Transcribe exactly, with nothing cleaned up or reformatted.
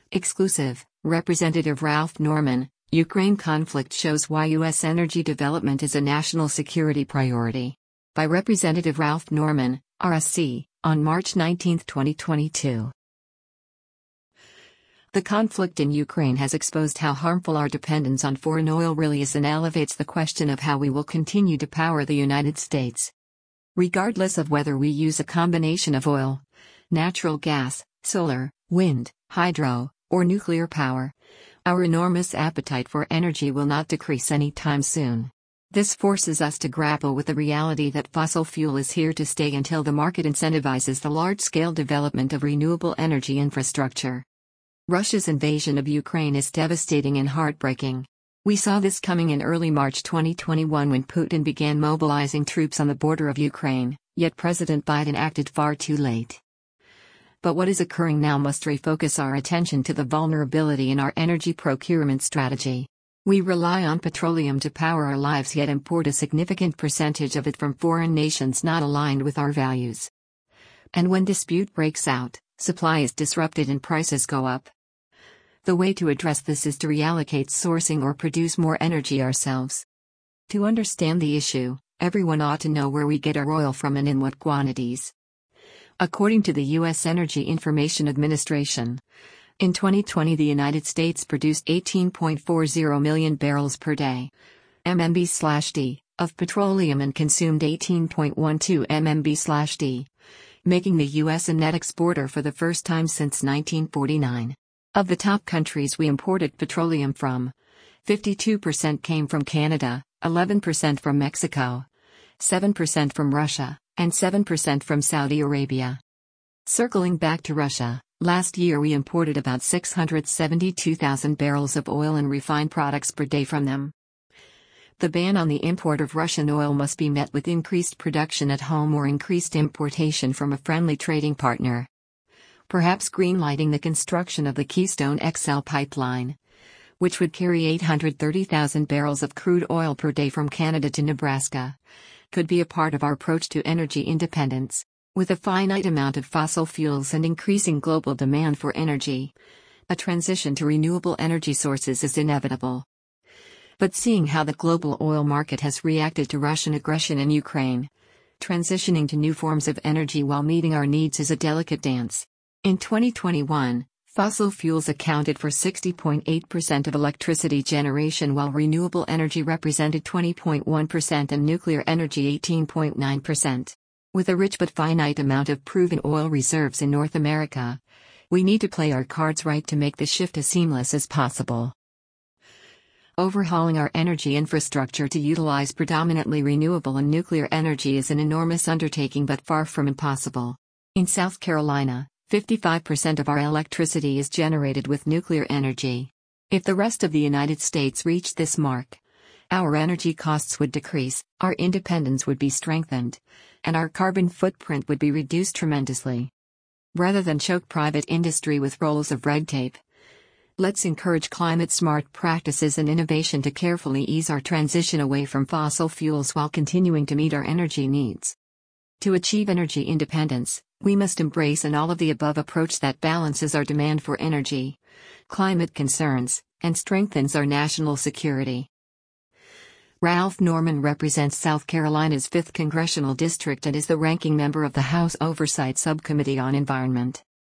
Exclusive, Representative Ralph Norman, Ukraine conflict shows why U S energy development is a national security priority. By Representative Ralph Norman, R S C, on March nineteenth twenty twenty-two. The conflict in Ukraine has exposed how harmful our dependence on foreign oil really is and elevates the question of how we will continue to power the United States. Regardless of whether we use a combination of oil, natural gas, solar, wind, hydro, or nuclear power, our enormous appetite for energy will not decrease anytime soon. This forces us to grapple with the reality that fossil fuel is here to stay until the market incentivizes the large-scale development of renewable energy infrastructure. Russia's invasion of Ukraine is devastating and heartbreaking. We saw this coming in early March twenty twenty-one when Putin began mobilizing troops on the border of Ukraine, yet President Biden acted far too late. But what is occurring now must refocus our attention to the vulnerability in our energy procurement strategy. We rely on petroleum to power our lives yet import a significant percentage of it from foreign nations not aligned with our values. And when dispute breaks out, supply is disrupted and prices go up. The way to address this is to reallocate sourcing or produce more energy ourselves. To understand the issue, everyone ought to know where we get our oil from and in what quantities. According to the U S Energy Information Administration, in twenty twenty the United States produced eighteen point four zero million barrels per day M M B/D of petroleum and consumed eighteen point one two M M B/D, making the U S a net exporter for the first time since nineteen forty-nine. Of the top countries we imported petroleum from, fifty-two percent came from Canada, eleven percent from Mexico, seven percent from Russia, and seven percent from Saudi Arabia. Circling back to Russia, last year we imported about six hundred seventy-two thousand barrels of oil and refined products per day from them. The ban on the import of Russian oil must be met with increased production at home or increased importation from a friendly trading partner. Perhaps greenlighting the construction of the Keystone X L pipeline, which would carry eight hundred thirty thousand barrels of crude oil per day from Canada to Nebraska, could be a part of our approach to energy independence. With a finite amount of fossil fuels and increasing global demand for energy, a transition to renewable energy sources is inevitable. But seeing how the global oil market has reacted to Russian aggression in Ukraine, transitioning to new forms of energy while meeting our needs is a delicate dance. In twenty twenty-one, fossil fuels accounted for sixty point eight percent of electricity generation while renewable energy represented twenty point one percent and nuclear energy eighteen point nine percent. With a rich but finite amount of proven oil reserves in North America, we need to play our cards right to make the shift as seamless as possible. Overhauling our energy infrastructure to utilize predominantly renewable and nuclear energy is an enormous undertaking but far from impossible. In South Carolina, fifty-five percent of our electricity is generated with nuclear energy. If the rest of the United States reached this mark, our energy costs would decrease, our independence would be strengthened, and our carbon footprint would be reduced tremendously. Rather than choke private industry with rolls of red tape, let's encourage climate-smart practices and innovation to carefully ease our transition away from fossil fuels while continuing to meet our energy needs. To achieve energy independence, we must embrace an all-of-the-above approach that balances our demand for energy, climate concerns, and strengthens our national security. Ralph Norman represents South Carolina's fifth Congressional District and is the ranking member of the House Oversight Subcommittee on Environment.